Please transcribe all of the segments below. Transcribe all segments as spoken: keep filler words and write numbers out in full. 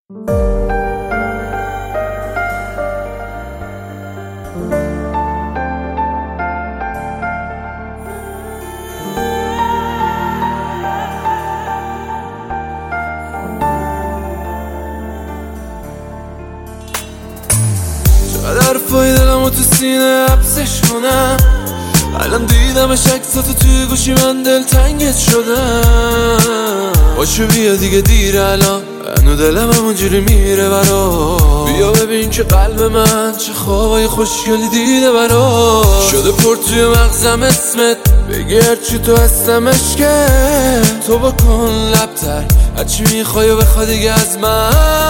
چقدر حرفای دلمو تو سینه حبسش کنم، الان دیدمش عکساتو توی گوشی من دلتنگت شدم. باشو بیا دیگه دیر الان، هنو دلم همونجوری میره برا. بیا ببین که قلب من چه خوابای خوشگلی دیده برا. شده پر توی مغزم اسمت، بگی هرچی تو هستمش که تو بکن لبتر هرچی میخوای و بخواه دیگه از من.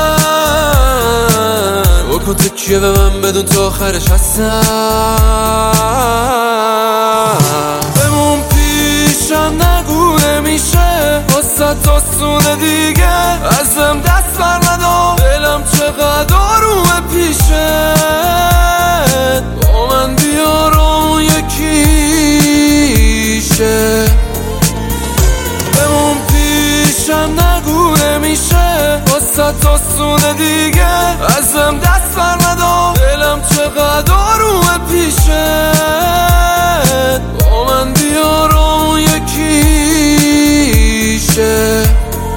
بکن تکیه به من بدون تو آخرش هستم. بمون پیشم نگو نمیشه واسه آسونه دیگه، ازم دست بر ندار دلم چقدر آرومه پیشه. با من بیار اون یکیشه. بمون پیشم نگو نمیشه واسه آسونه دیگه، ازم دست بر ندار دلم چقدر آرومه پیشه. با من بیار اون یکیشه.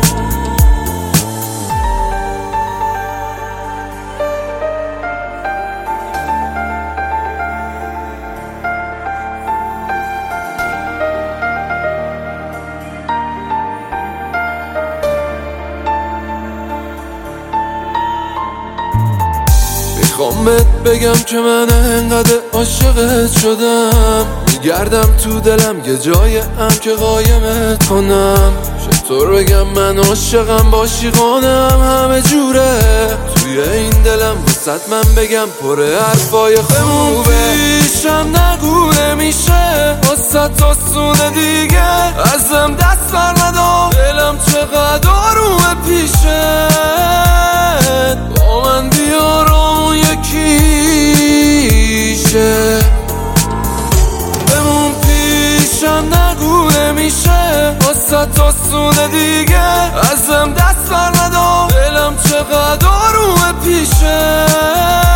میخوام بهت بگم که من انقدر عاشقت شدم، میگردم تو دلم یه جای هم که قایمت کنم. چطور بگم من عاشقم باشی قانم همه جوره توی این دلم، وسط من بگم پر حرفای خوبه. پیشم نگو نمیشه واسه آسونه دیگه، ازم دست بر ندار دلم چقدر آرومه پیشه. با من بیار اون یکیشه. بمون پیشم نگو نمیشه واسه آسونه دیگه، ازم دست بر ندار دلم چقدر آرومه پیشه.